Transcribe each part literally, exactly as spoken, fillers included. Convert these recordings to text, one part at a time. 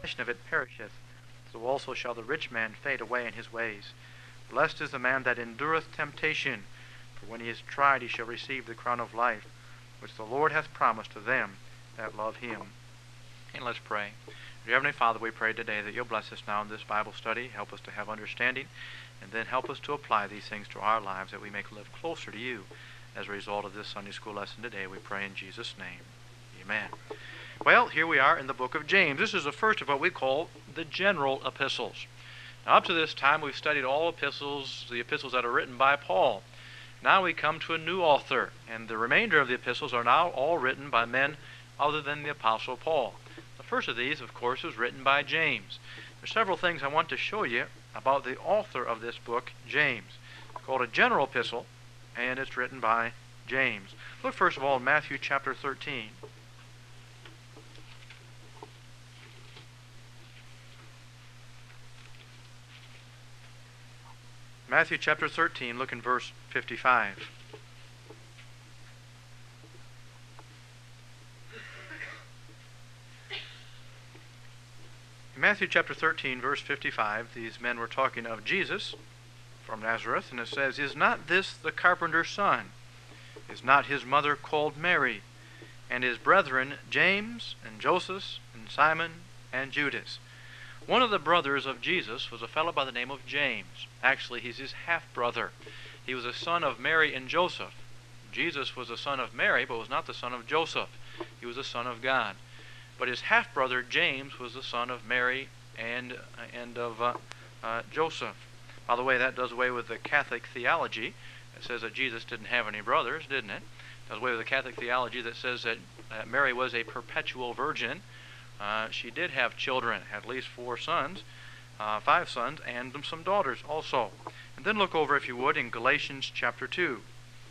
of it perisheth, so also shall the rich man fade away in his ways. Blessed is the man that endureth temptation, for when he is tried he shall receive the crown of life, which the Lord hath promised to them that love him. And let's pray. Dear Heavenly Father, we pray today that you'll bless us now in this Bible study, help us to have understanding, and then help us to apply these things to our lives that we may live closer to you as a result of this Sunday school lesson today. We pray in Jesus' name. Amen. Well, here we are in the book of James. This is the first of what we call the general epistles. Now, up to this time, we've studied all epistles, the epistles that are written by Paul. Now we come to a new author, and the remainder of the epistles are now all written by men other than the Apostle Paul. The first of these, of course, was written by James. There's several things I want to show you about the author of this book, James. It's called a general epistle, and it's written by James. Look first of all in Matthew chapter thirteen. Matthew chapter thirteen, look in verse fifty-five. In Matthew chapter thirteen, verse fifty-five, these men were talking of Jesus from Nazareth, and it says, Is not this the carpenter's son? Is not his mother called Mary? And his brethren James and Joseph and Simon and Judas? One of the brothers of Jesus was a fellow by the name of James. Actually, he's his half-brother. He was a son of Mary and Joseph. Jesus was a son of Mary, but was not the son of Joseph. He was a son of God. But his half-brother James was the son of Mary and, and of uh, uh, Joseph. By the way, that does away with the Catholic theology that says that Jesus didn't have any brothers, didn't it? It does away with the Catholic theology that says that uh, Mary was a perpetual virgin. Uh, she did have children, at least four sons, uh, five sons, and some daughters also. And then look over, if you would, in Galatians chapter two.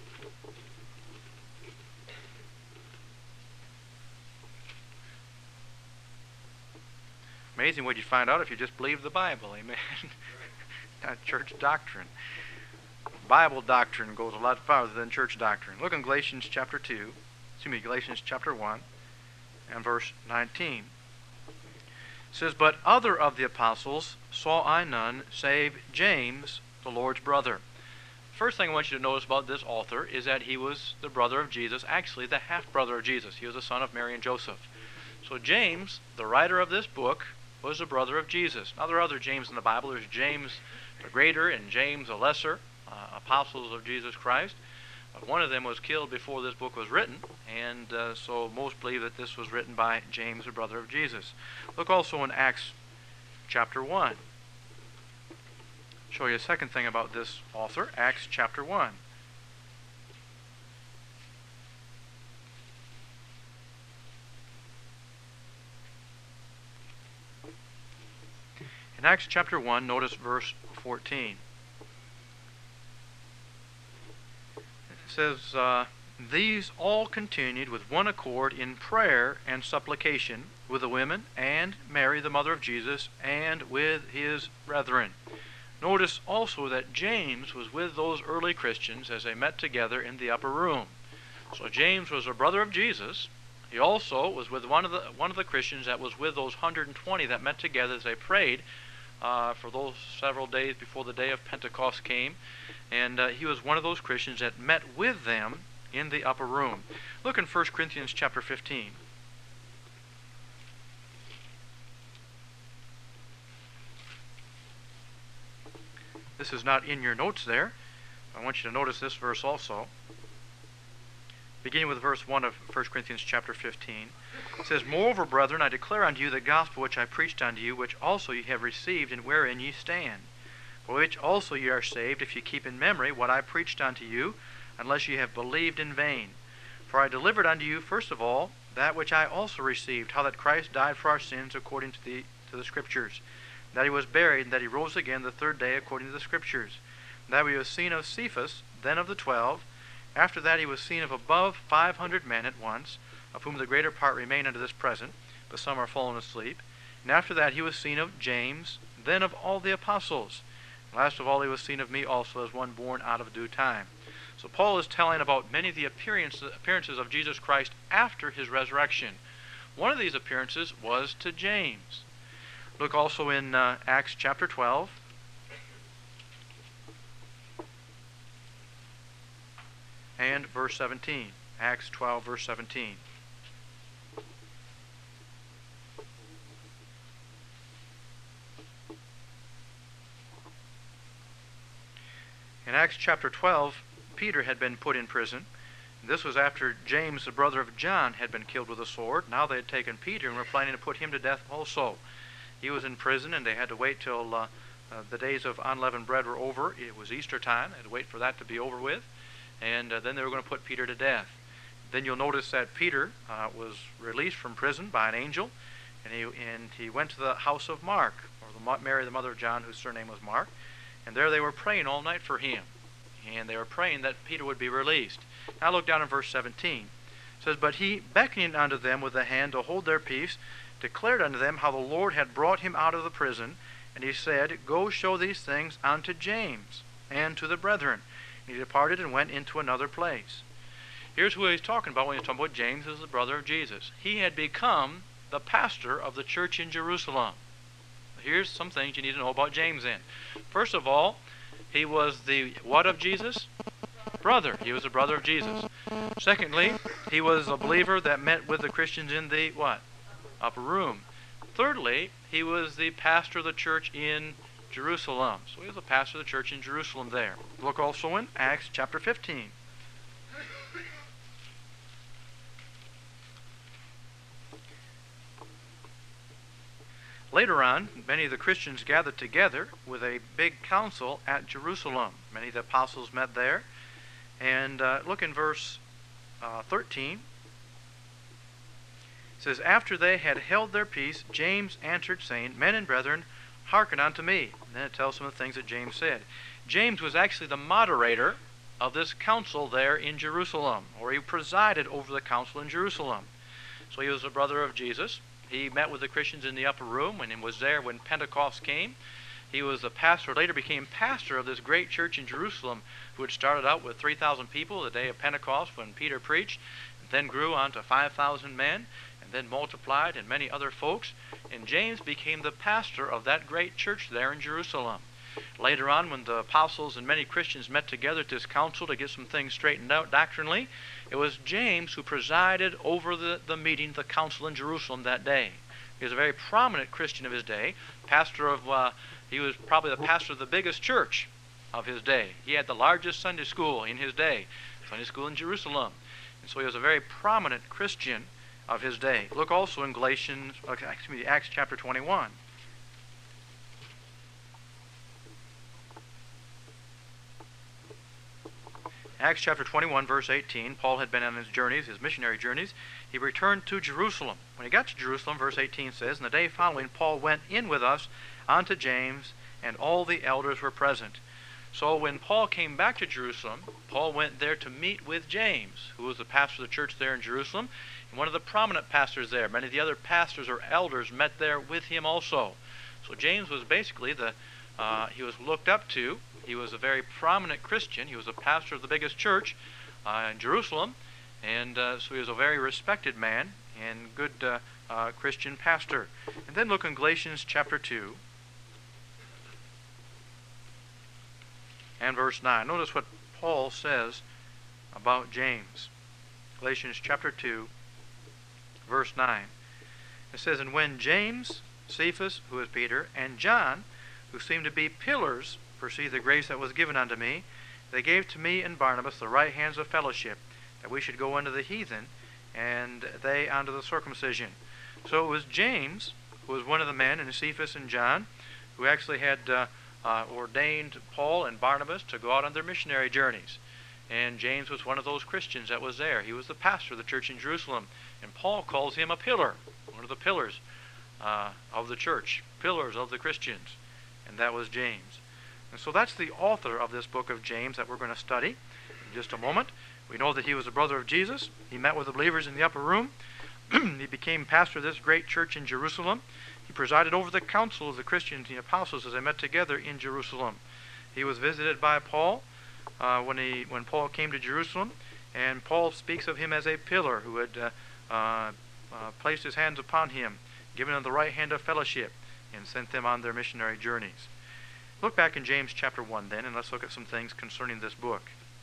Amazing what you find out if you just believe the Bible, amen. Not church doctrine. Bible doctrine goes a lot farther than church doctrine. Look in Galatians chapter two, excuse me, Galatians chapter one, and verse nineteen. It says, But other of the apostles saw I none, save James, the Lord's brother. First thing I want you to notice about this author is that he was the brother of Jesus, actually the half-brother of Jesus. He was the son of Mary and Joseph. So James, the writer of this book, was the brother of Jesus. Now there are other James in the Bible. There's James the Greater and James the Lesser, uh, apostles of Jesus Christ. But one of them was killed before this book was written, and uh, so most believe that this was written by James, the brother of Jesus. Look also in Acts chapter one. Show you a second thing about this author, Acts chapter one. In Acts chapter one, notice verse fourteen. It says, uh, These all continued with one accord in prayer and supplication with the women and Mary, the mother of Jesus, and with his brethren. Notice also that James was with those early Christians as they met together in the upper room. So James was a brother of Jesus. He also was with one of the one of the Christians that was with those one hundred twenty that met together as they prayed uh, for those several days before the day of Pentecost came. And uh, he was one of those Christians that met with them in the upper room. Look in First Corinthians chapter fifteen. This is not in your notes there. I want you to notice this verse also. Beginning with verse one of First Corinthians chapter fifteen. It says, Moreover, brethren, I declare unto you the gospel which I preached unto you, which also ye have received, and wherein ye stand. For which also ye are saved, if ye keep in memory what I preached unto you, unless ye have believed in vain. For I delivered unto you, first of all, that which I also received, how that Christ died for our sins according to the, to the Scriptures, that he was buried, and that he rose again the third day according to the Scriptures, and that he was seen of Cephas, then of the twelve. After that he was seen of above five hundred men at once, of whom the greater part remain unto this present, but some are fallen asleep. And after that he was seen of James, then of all the apostles. And last of all he was seen of me also, as one born out of due time. So Paul is telling about many of the appearances of Jesus Christ after his resurrection. One of these appearances was to James. Look also in uh, Acts chapter twelve. And verse seventeen. Acts twelve, verse seventeen. In Acts chapter twelve, Peter had been put in prison. This was after James, the brother of John, had been killed with a sword. Now they had taken Peter and were planning to put him to death also. He was in prison, and they had to wait till uh, uh, the days of unleavened bread were over. It was Easter time. They had to wait for that to be over with. And uh, then they were going to put Peter to death. Then you'll notice that Peter uh, was released from prison by an angel, and he, and he went to the house of Mark, or the, Mary, the mother of John, whose surname was Mark. And there they were praying all night for him. And they were praying that Peter would be released. Now look down in verse seventeen. It says, "But he, beckoning unto them with the hand to hold their peace, declared unto them how the Lord had brought him out of the prison. And he said, Go show these things unto James and to the brethren. And he departed and went into another place." Here's who he's talking about when he's talking about James as the brother of Jesus. He had become the pastor of the church in Jerusalem. Here's some things you need to know about James then. First of all, he was the what of Jesus? Brother. He was the brother of Jesus. Secondly, he was a believer that met with the Christians in the what? Upper room. Thirdly, he was the pastor of the church in Jerusalem. So he was the pastor of the church in Jerusalem there. Look also in Acts chapter fifteen. Later on, many of the Christians gathered together with a big council at Jerusalem. Many of the apostles met there. And uh, look in verse uh, thirteen. It says, "After they had held their peace, James answered, saying, Men and brethren, hearken unto me." And then it tells some of the things that James said. James was actually the moderator of this council there in Jerusalem, or he presided over the council in Jerusalem. So he was a brother of Jesus. He met with the Christians in the upper room and was there when Pentecost came. He was the pastor, later became pastor of this great church in Jerusalem, who had started out with three thousand people the day of Pentecost when Peter preached, and then grew on to five thousand men, and then multiplied and many other folks. And James became the pastor of that great church there in Jerusalem. Later on, when the apostles and many Christians met together at this council to get some things straightened out doctrinally, it was James who presided over the, the meeting, the council in Jerusalem that day. He was a very prominent Christian of his day, pastor of, uh, he was probably the pastor of the biggest church of his day. He had the largest Sunday school in his day, Sunday school in Jerusalem. And so he was a very prominent Christian of his day. Look also in Galatians, excuse me, Acts chapter twenty-one. Acts chapter twenty-one, verse eighteen, Paul had been on his journeys, his missionary journeys. He returned to Jerusalem. When he got to Jerusalem, verse eighteen says, "And the day following, Paul went in with us unto James, and all the elders were present." So when Paul came back to Jerusalem, Paul went there to meet with James, who was the pastor of the church there in Jerusalem, and one of the prominent pastors there. Many of the other pastors or elders met there with him also. So James was basically the, uh, he was looked up to. He was a very prominent Christian. He was a pastor of the biggest church uh, in Jerusalem, and uh, so he was a very respected man and good uh, uh, Christian pastor. And then look in Galatians chapter two and verse nine. Notice what Paul says about James. Galatians chapter two, verse nine. It says, "And when James, Cephas, who is Peter, and John, who seemed to be pillars, perceived the grace that was given unto me, they gave to me and Barnabas the right hands of fellowship, that we should go unto the heathen, and they unto the circumcision." So it was James, who was one of the men, and Cephas and John, who actually had uh, uh, ordained Paul and Barnabas to go out on their missionary journeys. And James was one of those Christians that was there. He was the pastor of the church in Jerusalem. And Paul calls him a pillar, one of the pillars uh, of the church, pillars of the Christians. And that was James. And so that's the author of this book of James that we're going to study in just a moment. We know that he was a brother of Jesus. He met with the believers in the upper room. He became pastor of this great church in Jerusalem. He presided over the council of the Christians and the apostles as they met together in Jerusalem. He was visited by Paul uh, when, he, when Paul came to Jerusalem, and Paul speaks of him as a pillar who had uh, uh, uh, placed his hands upon him, given him the right hand of fellowship, and sent them on their missionary journeys. Look back in James chapter one then, and let's look at some things concerning this book.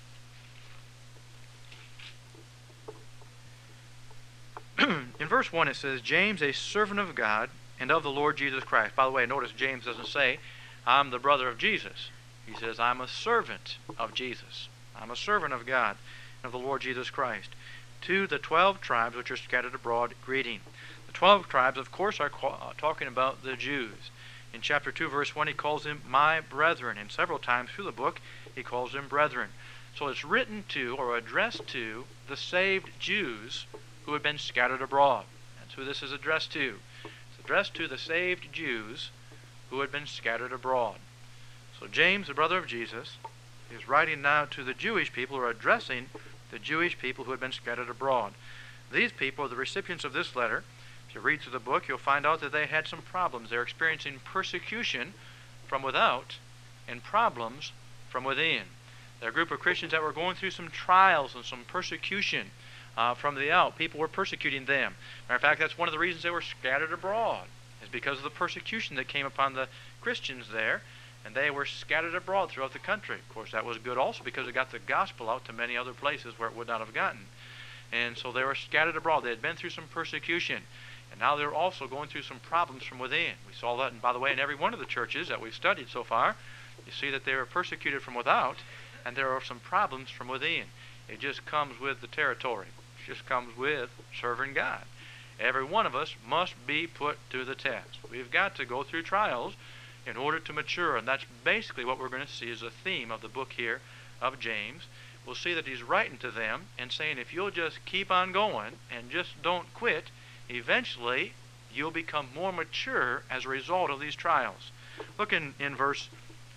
In verse one it says, James, a servant of God and of the Lord Jesus Christ. By the way, notice James doesn't say, I'm the brother of Jesus. He says, I'm a servant of Jesus. I'm a servant of God and of the Lord Jesus Christ. To the twelve tribes which are scattered abroad, greeting. The twelve tribes, of course, are talking about the Jews. In chapter two, verse one, he calls them my brethren. And several times through the book, he calls them brethren. So it's written to, or addressed to, the saved Jews who had been scattered abroad. That's who this is addressed to. It's addressed to the saved Jews who had been scattered abroad. So James, the brother of Jesus, is writing now to the Jewish people, or addressing the Jewish people who had been scattered abroad. These people are the recipients of this letter. If you read through the book, you'll find out that they had some problems. They're experiencing persecution from without and problems from within. They're a group of Christians that were going through some trials and some persecution uh, from the out. People were persecuting them. Matter of fact, that's one of the reasons they were scattered abroad, is because of the persecution that came upon the Christians there, and they were scattered abroad throughout the country. Of course, that was good also because it got the gospel out to many other places where it would not have gotten. And so they were scattered abroad. They had been through some persecution, and now they were also going through some problems from within. We saw that, and by the way, in every one of the churches that we've studied so far, you see that they were persecuted from without, and there are some problems from within. It just comes with the territory. It just comes with serving God. Every one of us must be put to the test. We've got to go through trials in order to mature, and that's basically what we're going to see as a theme of the book here of James. We'll see that he's writing to them and saying, if you'll just keep on going and just don't quit, eventually you'll become more mature as a result of these trials. Look in, in verse,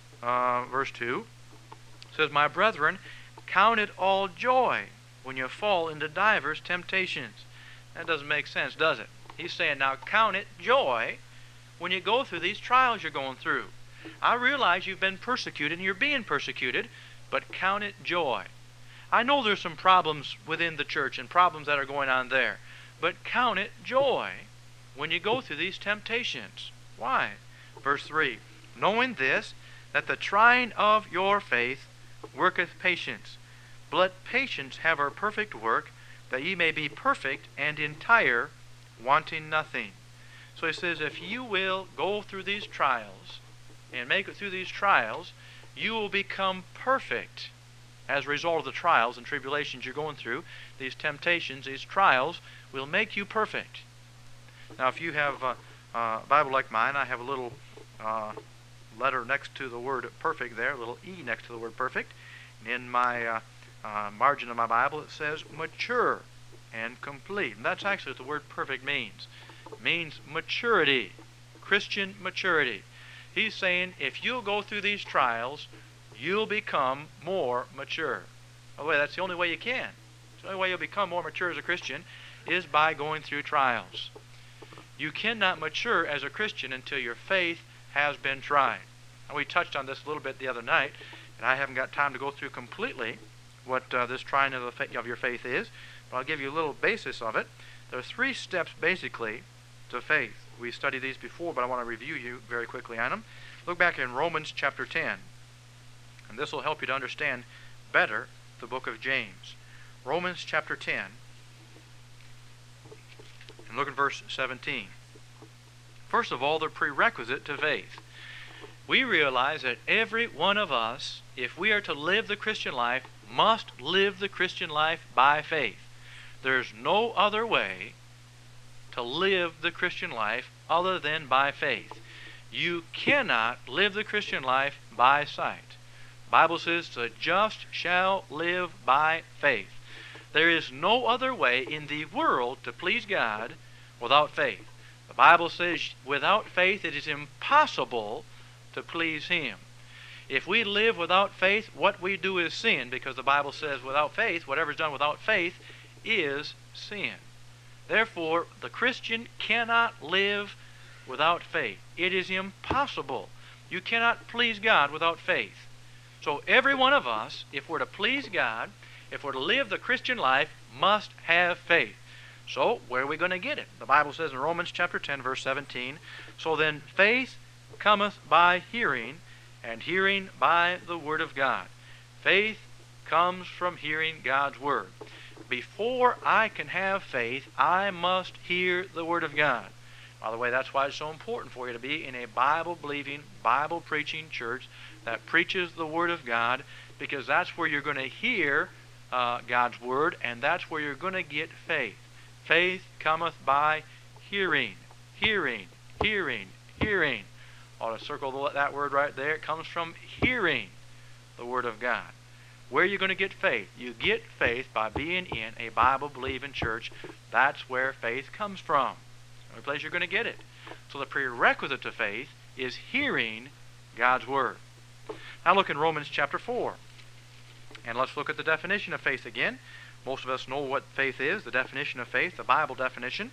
uh, verse two. It says, my brethren, count it all joy when you fall into divers temptations. That doesn't make sense, does it? He's saying, now count it joy when you go through these trials you're going through. I realize you've been persecuted and you're being persecuted, but count it joy. I know there's some problems within the church and problems that are going on there, but count it joy when you go through these temptations. Why? Verse three, knowing this, that the trying of your faith worketh patience. But let patience have her perfect work, that ye may be perfect and entire, wanting nothing. So he says, if you will go through these trials and make it through these trials, you will become perfect as a result of the trials and tribulations you're going through. These temptations, these trials, will make you perfect. Now, if you have a, a Bible like mine, I have a little uh, letter next to the word perfect there, a little E next to the word perfect. And in my uh, uh, margin of my Bible, it says mature and complete. And that's actually what the word perfect means. It means maturity, Christian maturity. He's saying if you'll go through these trials, you'll become more mature. By the way, that's the only way you can. The only way you'll become more mature as a Christian is by going through trials. You cannot mature as a Christian until your faith has been tried. And we touched on this a little bit the other night, and I haven't got time to go through completely what uh, this trying of, the fa- of your faith is, but I'll give you a little basis of it. There are three steps basically to faith. We studied these before, but I want to review you very quickly on them. Look back in Romans chapter ten, and this will help you to understand better the book of James. Romans chapter ten, and look at verse seventeen. First of all, the prerequisite to faith. We realize that every one of us, if we are to live the Christian life, must live the Christian life by faith. There's no other way to live the Christian life other than by faith. You cannot live the Christian life by sight. The Bible says, the just shall live by faith. There is no other way in the world to please God without faith. The Bible says, without faith it is impossible to please Him. If we live without faith, what we do is sin, because the Bible says without faith, whatever is done without faith is sin. Therefore, the Christian cannot live without faith. It is impossible. You cannot please God without faith. So every one of us, if we're to please God, if we're to live the Christian life, must have faith. So where are we going to get it? The Bible says in Romans chapter ten, verse seventeen, so then faith cometh by hearing, and hearing by the word of God. Faith comes from hearing God's word. Before I can have faith, I must hear the word of God. By the way, that's why it's so important for you to be in a Bible-believing, Bible-preaching church that preaches the word of God, because that's where you're going to hear uh, God's word, and that's where you're going to get faith. Faith cometh by hearing, hearing, hearing, hearing. Ought to circle that word right there. It comes from hearing the word of God. Where are you going to get faith? You get faith by being in a Bible-believing church. That's where faith comes from. The only place you're going to get it. So the prerequisite to faith is hearing God's word. Now look in Romans chapter four. And let's look at the definition of faith again. Most of us know what faith is, the definition of faith, the Bible definition.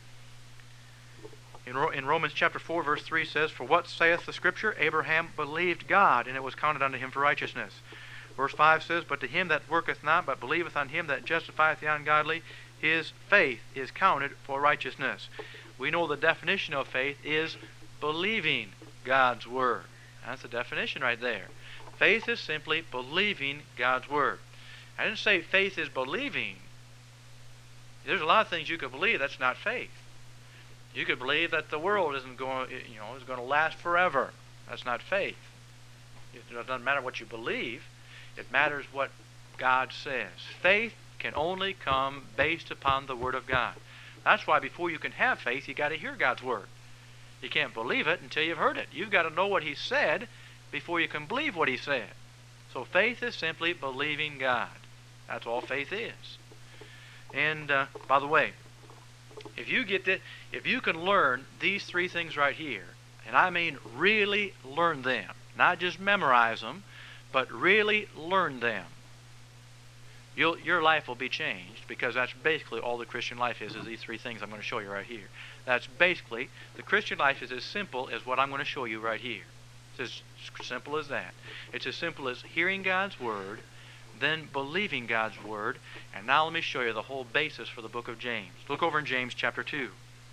In, Ro in Romans chapter four, verse three says, for what saith the Scripture? Abraham believed God, and it was counted unto him for righteousness. Verse five says, but to him that worketh not, but believeth on him that justifieth the ungodly, his faith is counted for righteousness. We know the definition of faith is believing God's word. That's the definition right there. Faith is simply believing God's word. I didn't say faith is believing. There's a lot of things you could believe that's not faith. You could believe that the world isn't going, you know, is going to last forever. That's not faith. It doesn't matter what you believe. It matters what God says. Faith can only come based upon the word of God. That's why before you can have faith, you've got to hear God's word. You can't believe it until you've heard it. You've got to know what he said before you can believe what he said. So faith is simply believing God. That's all faith is. And uh, by the way, if you get to, if you can learn these three things right here, and I mean really learn them, not just memorize them, but really learn them, You'll, your life will be changed, because that's basically all the Christian life is, is these three things I'm going to show you right here. That's basically, the Christian life is as simple as what I'm going to show you right here. It's as simple as that. It's as simple as hearing God's word, then believing God's word, and now let me show you the whole basis for the book of James. Look over in James chapter two.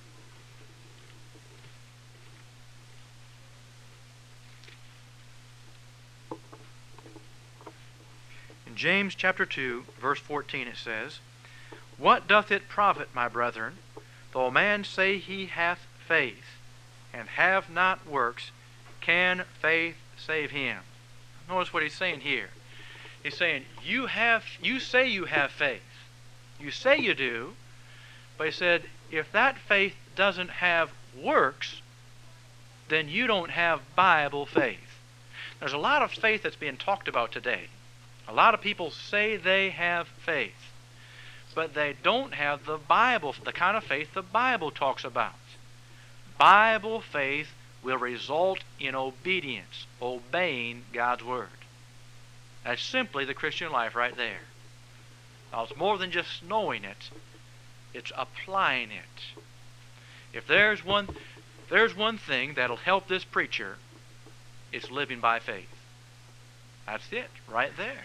In James chapter two, verse fourteen, it says, what doth it profit, my brethren, though a man say he hath faith, and have not works? Can faith save him? Notice what he's saying here. He's saying, you have, you say you have faith. You say you do, but he said, if that faith doesn't have works, then you don't have Bible faith. There's a lot of faith that's being talked about today. A lot of people say they have faith, but they don't have the Bible, the kind of faith the Bible talks about. Bible faith will result in obedience, obeying God's word. That's simply the Christian life right there. Now, it's more than just knowing it, it's applying it. If there's one, there's one thing that'll help this preacher, it's living by faith. That's it, right there.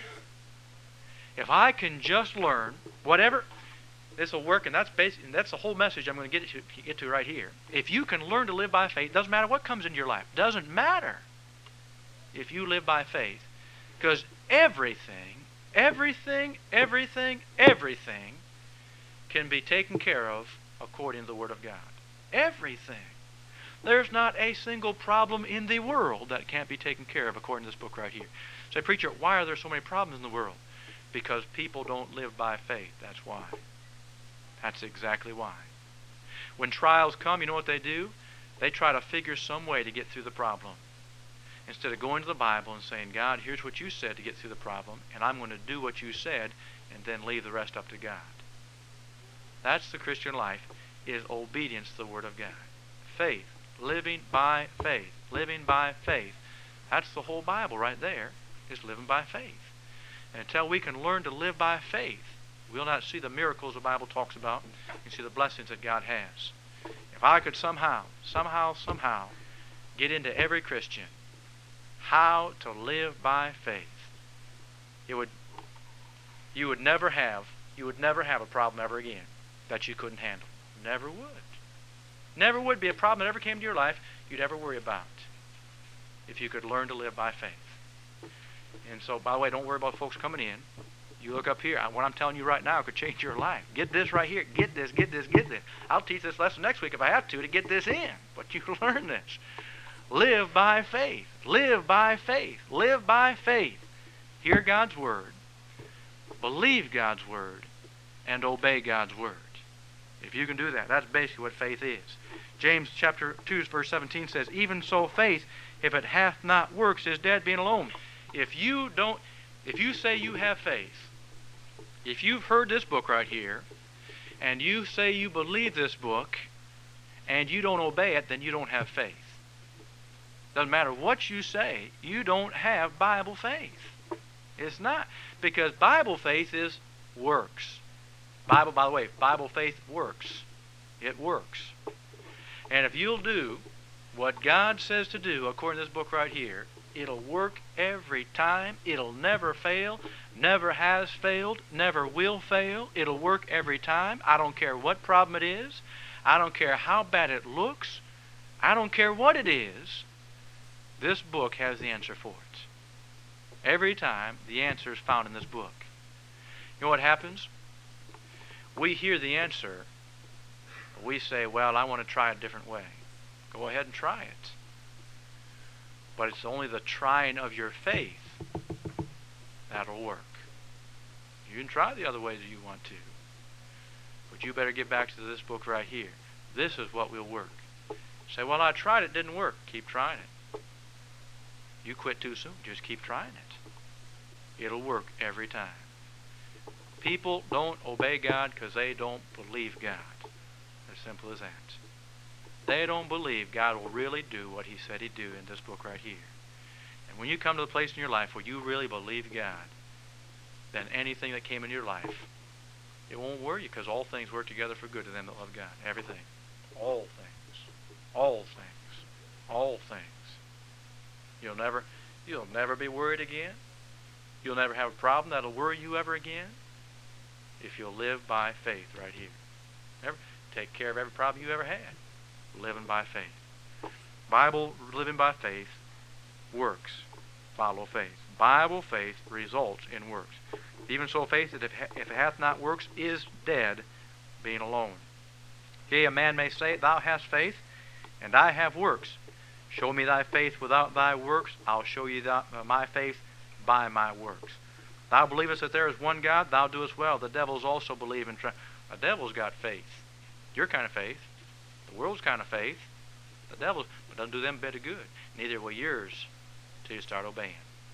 If I can just learn whatever, this will work, and that's basic, and that's the whole message I'm going to get to, get to right here. If you can learn to live by faith, doesn't matter what comes into your life. Doesn't matter if you live by faith, because everything, everything, everything, everything can be taken care of according to the Word of God. Everything. There's not a single problem in the world that can't be taken care of according to this book right here. Say, preacher, why are there so many problems in the world? Because people don't live by faith. That's why. That's exactly why. When trials come, you know what they do? They try to figure some way to get through the problem. Instead of going to the Bible and saying, God, here's what you said to get through the problem, and I'm going to do what you said, and then leave the rest up to God. That's the Christian life, is obedience to the Word of God. Faith. Living by faith. Living by faith. That's the whole Bible right there, is living by faith. And until we can learn to live by faith, we'll not see the miracles the Bible talks about and see the blessings that God has. If I could somehow, somehow, somehow get into every Christian how to live by faith, it would, you would never have, you would never have a problem ever again that you couldn't handle. Never would. Never would be a problem that ever came to your life you'd ever worry about if you could learn to live by faith. And so, by the way, don't worry about folks coming in. You look up here. What I'm telling you right now could change your life. Get this right here. Get this, get this, get this. I'll teach this lesson next week if I have to to get this in. But you learn this. Live by faith. Live by faith. Live by faith. Hear God's word. Believe God's word. And obey God's word. If you can do that, that's basically what faith is. James chapter two, verse seventeen says, even so faith, if it hath not works, is dead being alone. If you don't, if you say you have faith, if you've heard this book right here, and you say you believe this book, and you don't obey it, then you don't have faith. Doesn't matter what you say, you don't have Bible faith. It's not. Because Bible faith is works. Bible, by the way, Bible faith works. It works. And if you'll do what God says to do, according to this book right here, it'll work every time. It'll never fail. Never has failed. Never will fail. It'll work every time. I don't care what problem it is. I don't care how bad it looks. I don't care what it is. This book has the answer for it. Every time, the answer is found in this book. You know what happens? We hear the answer. We say, well, I want to try a different way. Go ahead and try it. But it's only the trying of your faith that'll work. You can try the other ways you want to. But you better get back to this book right here. This is what will work. Say, well, I tried it, didn't work. Keep trying it. You quit too soon. Just keep trying it. It'll work every time. People don't obey God because they don't believe God. As simple as that. They don't believe God will really do what he said he'd do in this book right here. And when you come to the place in your life where you really believe God, then anything that came in your life, it won't worry you because all things work together for good to them that love God. Everything. All things. All things. All things. You'll never, you'll never be worried again. You'll never have a problem that'll worry you ever again if you'll live by faith right here. Never take care of every problem you ever had. Living by faith. Bible living by faith works. Follow faith. Bible faith results in works. Even so, faith that if, if it hath not works is dead, being alone. Yea, a man may say, thou hast faith, and I have works. Show me thy faith without thy works. I'll show you thy, uh, my faith by my works. Thou believest that there is one God, thou doest well. The devils also believe and try. The devil's got faith. Your kind of faith. The world's kind of faith. The devil's, but doesn't do them a bit of good. Neither will yours till you start obeying.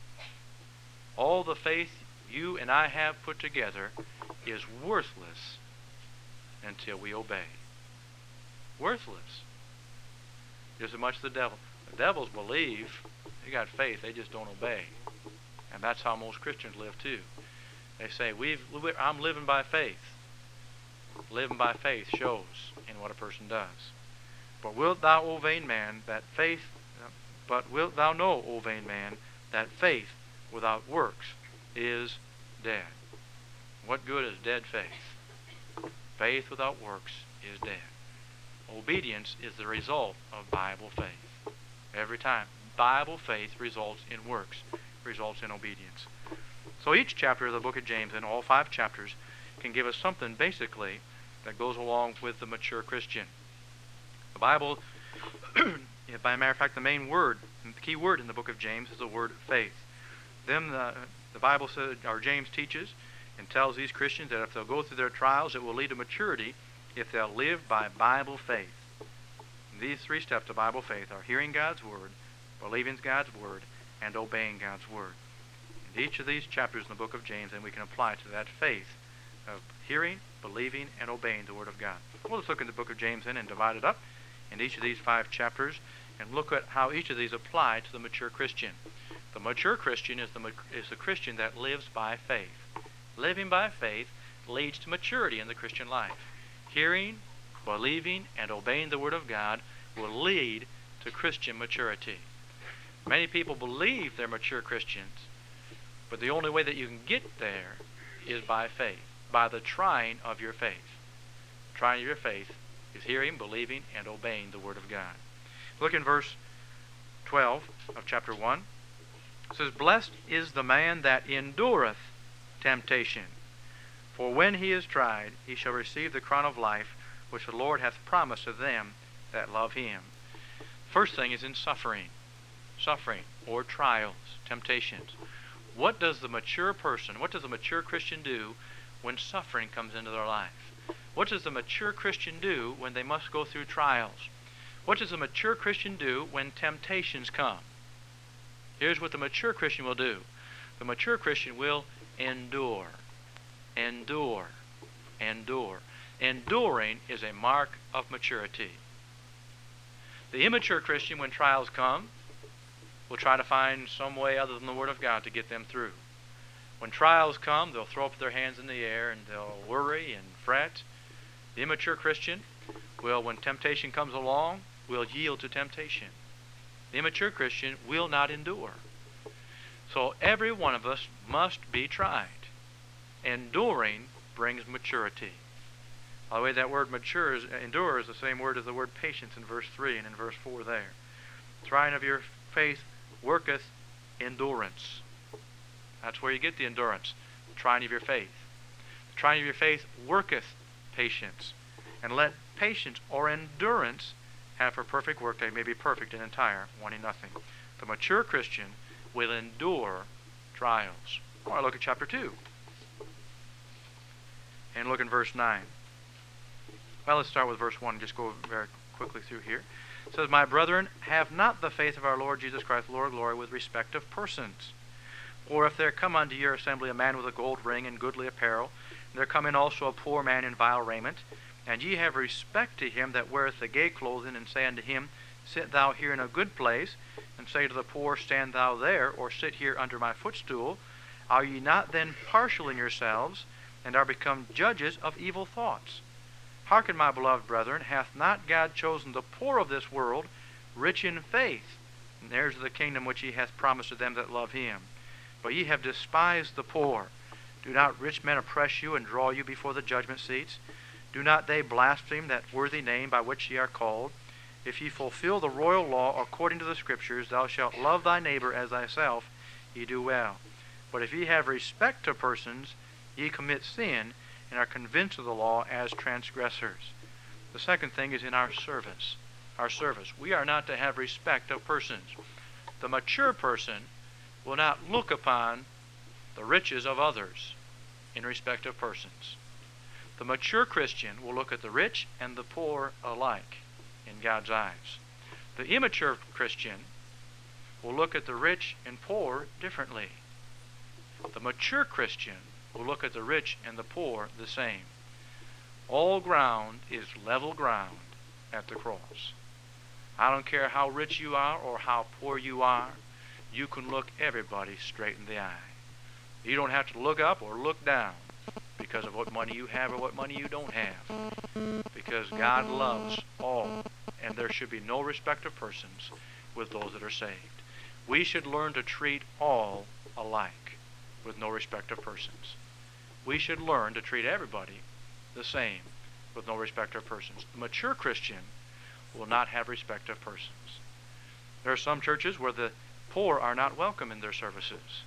All the faith you and I have put together is worthless until we obey. Worthless. Just as much as the devil. The devils believe. They got faith. They just don't obey. And that's how most Christians live too. They say, We've, I'm living by faith. Living by faith shows in what a person does. But wilt thou, O vain man, that faith, but wilt thou know, O vain man, that faith without works is dead. What good is dead faith? Faith without works is dead. Obedience is the result of Bible faith. Every time. Bible faith results in works, results in obedience. So each chapter of the book of James, in all five chapters, can give us something basically that goes along with the mature Christian. The Bible, by a matter of fact, the main word, the key word in the book of James is the word faith. Then the, the Bible says, or James teaches and tells these Christians that if they'll go through their trials, it will lead to maturity if they'll live by Bible faith. And these three steps of Bible faith are hearing God's word, believing God's word, and obeying God's word. And each of these chapters in the book of James, then we can apply to that faith of hearing, believing, and obeying the word of God. Well, let's look at the book of James then and divide it up in each of these five chapters and look at how each of these apply to the mature Christian. The mature Christian is the, is the Christian that lives by faith. Living by faith leads to maturity in the Christian life. Hearing, believing, and obeying the word of God will lead to Christian maturity. Many people believe they're mature Christians, but the only way that you can get there is by faith, by the trying of your faith. Trying of your faith is hearing, believing, and obeying the Word of God. Look in verse twelve of chapter one. It says, "Blessed is the man that endureth temptation. For when he is tried, he shall receive the crown of life, which the Lord hath promised to them that love him." First thing is in suffering. Suffering, or trials, temptations. What does the mature person, what does a mature Christian do when suffering comes into their life? What does the mature Christian do when they must go through trials? What does a mature Christian do when temptations come? Here's what the mature Christian will do. The mature Christian will endure. Endure. Endure. Enduring is a mark of maturity. The immature Christian, when trials come, will try to find some way other than the Word of God to get them through. When trials come, they'll throw up their hands in the air and they'll worry and fret. The immature Christian will, when temptation comes along, will yield to temptation. The immature Christian will not endure. So every one of us must be tried. Enduring brings maturity. By the way, that word mature is, endure is the same word as the word patience in verse three and in verse four there. Trying of your faith worketh endurance. That's where you get the endurance, the trying of your faith. The trying of your faith worketh patience. And let patience or endurance have her perfect work, that it may be perfect and entire, wanting nothing. The mature Christian will endure trials. All right, look at chapter two. And look in verse nine. Well, let's start with verse one and just go very quickly through here. It says, "My brethren, have not the faith of our Lord Jesus Christ, Lord of glory, with respect of persons. Or if there come unto your assembly a man with a gold ring and goodly apparel, and there come in also a poor man in vile raiment, and ye have respect to him that weareth the gay clothing, and say unto him, Sit thou here in a good place, and say to the poor, Stand thou there, or sit here under my footstool, are ye not then partial in yourselves, and are become judges of evil thoughts? Hearken, my beloved brethren, hath not God chosen the poor of this world, rich in faith, and heirs of the kingdom which he hath promised to them that love him? But ye have despised the poor. Do not rich men oppress you and draw you before the judgment seats? Do not they blaspheme that worthy name by which ye are called? If ye fulfill the royal law according to the Scriptures, thou shalt love thy neighbor as thyself, ye do well. But if ye have respect to persons, ye commit sin, and are convinced of the law as transgressors." The second thing is in our service. Our service. We are not to have respect of persons. The mature person will not look upon the riches of others in respect of persons. The mature Christian will look at the rich and the poor alike in God's eyes. The immature Christian will look at the rich and poor differently. The mature Christian will look at the rich and the poor the same. All ground is level ground at the cross. I don't care how rich you are or how poor you are, you can look everybody straight in the eye. You don't have to look up or look down because of what money you have or what money you don't have. Because God loves all, and there should be no respect of persons with those that are saved. We should learn to treat all alike with no respect of persons. We should learn to treat everybody the same with no respect of persons. The mature Christian will not have respect of persons. There are some churches where the poor are not welcome in their services.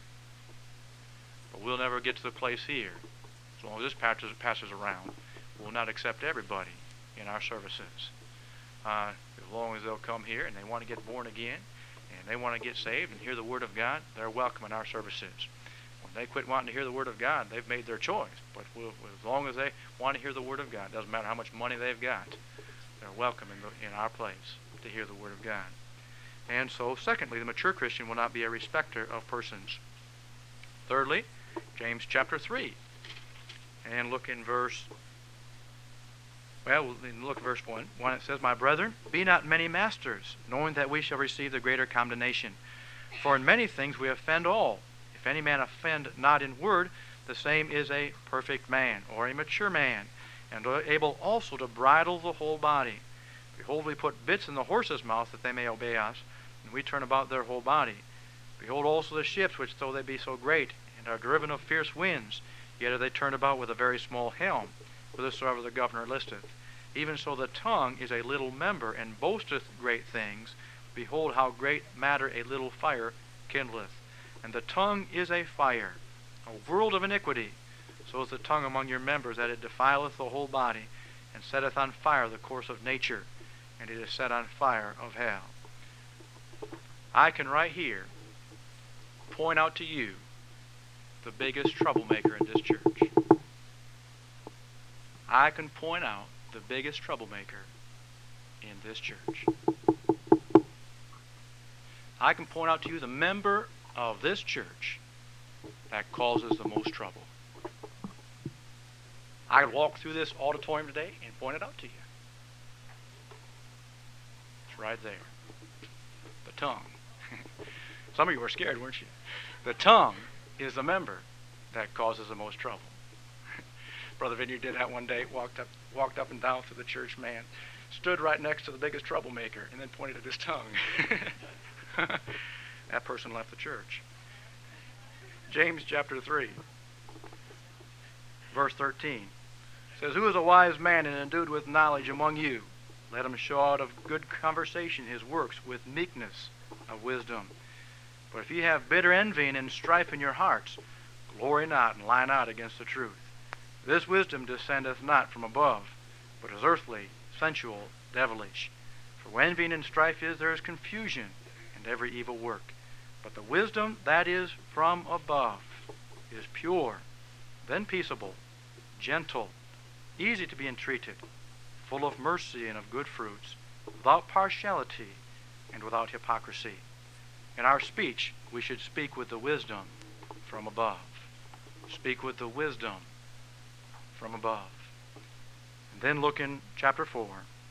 But we'll never get to the place here. As long as this passes, passes around, we'll not accept everybody in our services. Uh, as long as they'll come here and they want to get born again and they want to get saved and hear the Word of God, they're welcome in our services. When they quit wanting to hear the Word of God, they've made their choice. But we'll, as long as they want to hear the Word of God, it doesn't matter how much money they've got, they're welcome in, the, in our place to hear the Word of God. And so, secondly, the mature Christian will not be a respecter of persons. Thirdly, James chapter three. And look in verse, well, look at verse one. One, it says, "My brethren, be not many masters, knowing that we shall receive the greater condemnation. For in many things we offend all. If any man offend not in word, the same is a perfect man, or a mature man, and able also to bridle the whole body. Behold, we put bits in the horse's mouth, that they may obey us, and we turn about their whole body. Behold also the ships, which though they be so great, and are driven of fierce winds, yet are they turned about with a very small helm, whithersoever the governor listeth. Even so the tongue is a little member, and boasteth great things. Behold, how great matter a little fire kindleth. And the tongue is a fire, a world of iniquity. So is the tongue among your members, that it defileth the whole body, and setteth on fire the course of nature, and it is set on fire of hell. I can right here point out to you the biggest troublemaker in this church. I can point out the biggest troublemaker in this church. I can point out to you the member of this church that causes the most trouble. I could walk through this auditorium today and point it out to you. It's right there. The tongue. Some of you were scared, weren't you? The tongue is the member that causes the most trouble. Brother Vineyard did that one day, walked up walked up and down through the church, man, stood right next to the biggest troublemaker, and then pointed at his tongue. That person left the church. James chapter three, verse thirteen says, Who is a wise man and endued with knowledge among you? Let him show out of good conversation his works with meekness of wisdom. But if ye have bitter envying and strife in your hearts, glory not and lie not against the truth. This wisdom descendeth not from above, but is earthly, sensual, devilish. For where envying and strife is, there is confusion and every evil work. But the wisdom that is from above is pure, then peaceable, gentle, easy to be entreated, full of mercy and of good fruits, without partiality and without hypocrisy. In our speech, we should speak with the wisdom from above. Speak with the wisdom from above. And then look in chapter four.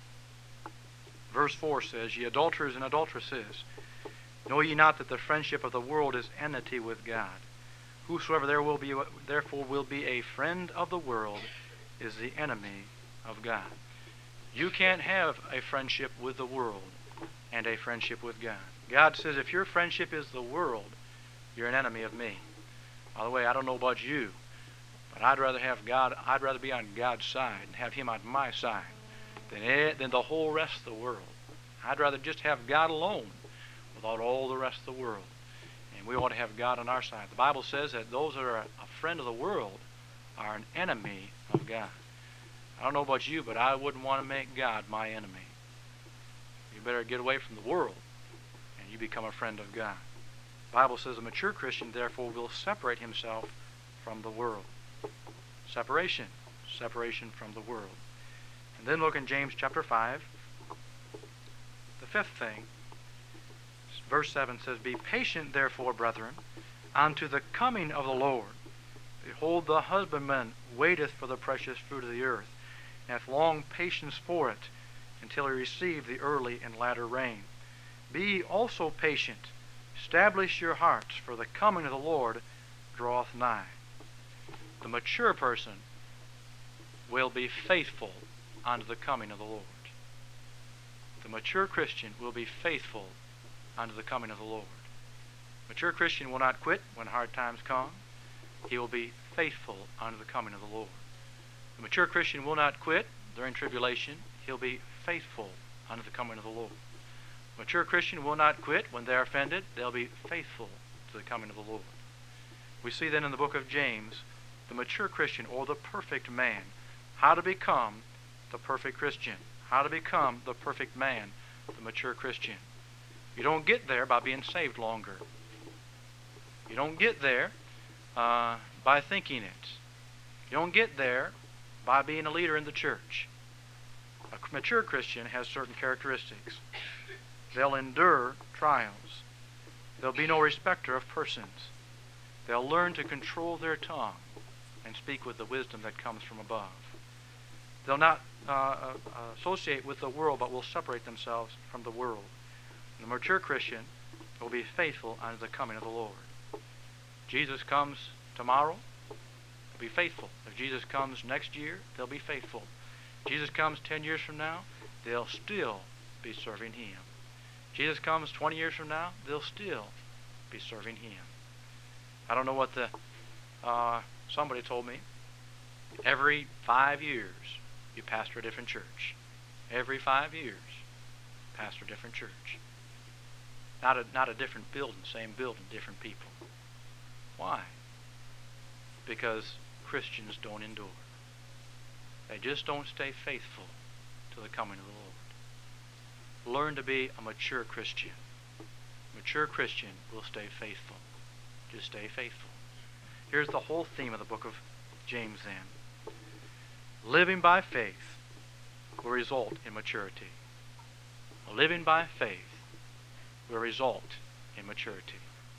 Verse four says, Ye adulterers and adulteresses, know ye not that the friendship of the world is enmity with God? Whosoever there will be, therefore will be a friend of the world is the enemy of God. You can't have a friendship with the world and a friendship with God. God says if your friendship is the world, you're an enemy of me. By the way, I don't know about you, but I'd rather have God, I'd rather be on God's side and have him on my side than, it, than the whole rest of the world. I'd rather just have God alone without all the rest of the world. And we ought to have God on our side. The Bible says that those that are a friend of the world are an enemy of God. I don't know about you, but I wouldn't want to make God my enemy. You better get away from the world and you become a friend of God. The Bible says a mature Christian, therefore, will separate himself from the world. Separation. Separation from the world. And then look in James chapter five. The fifth thing, verse seven says, Be patient, therefore, brethren, unto the coming of the Lord. Behold, the husbandman waiteth for the precious fruit of the earth, and hath long patience for it, until he receive the early and latter rain. Be ye also patient. Establish your hearts, for the coming of the Lord draweth nigh. The mature person will be faithful unto the coming of the Lord. The mature Christian will be faithful unto the coming of the Lord. Mature Christian will not quit when hard times come. He will be faithful unto the coming of the Lord. The mature Christian will not quit during tribulation. He'll be faithful unto the coming of the Lord. The mature Christian will not quit when they're offended. They'll be faithful to the coming of the Lord. We see then in the book of James, the mature Christian, or the perfect man, how to become the perfect Christian, how to become the perfect man, the mature Christian. You don't get there by being saved longer. You don't get there uh, by thinking it. You don't get there by being a leader in the church. A mature Christian has certain characteristics. They'll endure trials. There'll be no respecter of persons. They'll learn to control their tongue and speak with the wisdom that comes from above. They'll not uh, uh, associate with the world, but will separate themselves from the world. And the mature Christian will be faithful unto the coming of the Lord. Jesus comes tomorrow, they'll be faithful. If Jesus comes next year, they'll be faithful. If Jesus comes ten years from now, they'll still be serving him. Jesus comes twenty years from now, they'll still be serving him. I don't know what the, uh, somebody told me, every five years, you pastor a different church. Every five years, pastor a different church. Not a, not a different building, same building, different people. Why? Because Christians don't endure. They just don't stay faithful to the coming of the Lord. Learn to be a mature Christian. A mature Christian will stay faithful. Just stay faithful. Here's the whole theme of the book of James then. Living by faith will result in maturity. Living by faith will result in maturity.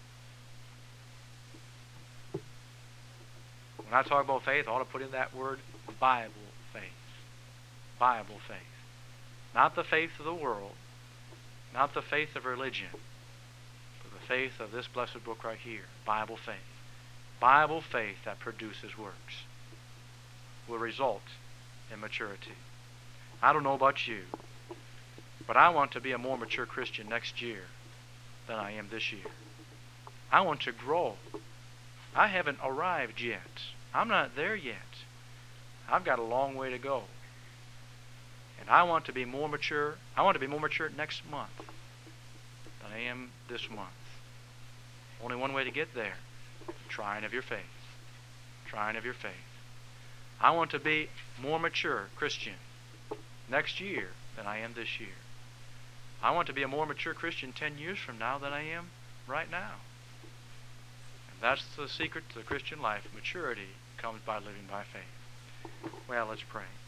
When I talk about faith, I ought to put in that word Bible faith. Bible faith. Not the faith of the world, not the faith of religion, but the faith of this blessed book right here, Bible faith. Bible faith that produces works will result in maturity. I don't know about you, but I want to be a more mature Christian next year than I am this year. I want to grow. I haven't arrived yet. I'm not there yet. I've got a long way to go. And I want to be more mature. I want to be more mature next month than I am this month. Only one way to get there. Trying of your faith. Trying of your faith. I want to be more mature Christian next year than I am this year. I want to be a more mature Christian ten years from now than I am right now. And that's the secret to the Christian life. Maturity comes by living by faith. Well, let's pray.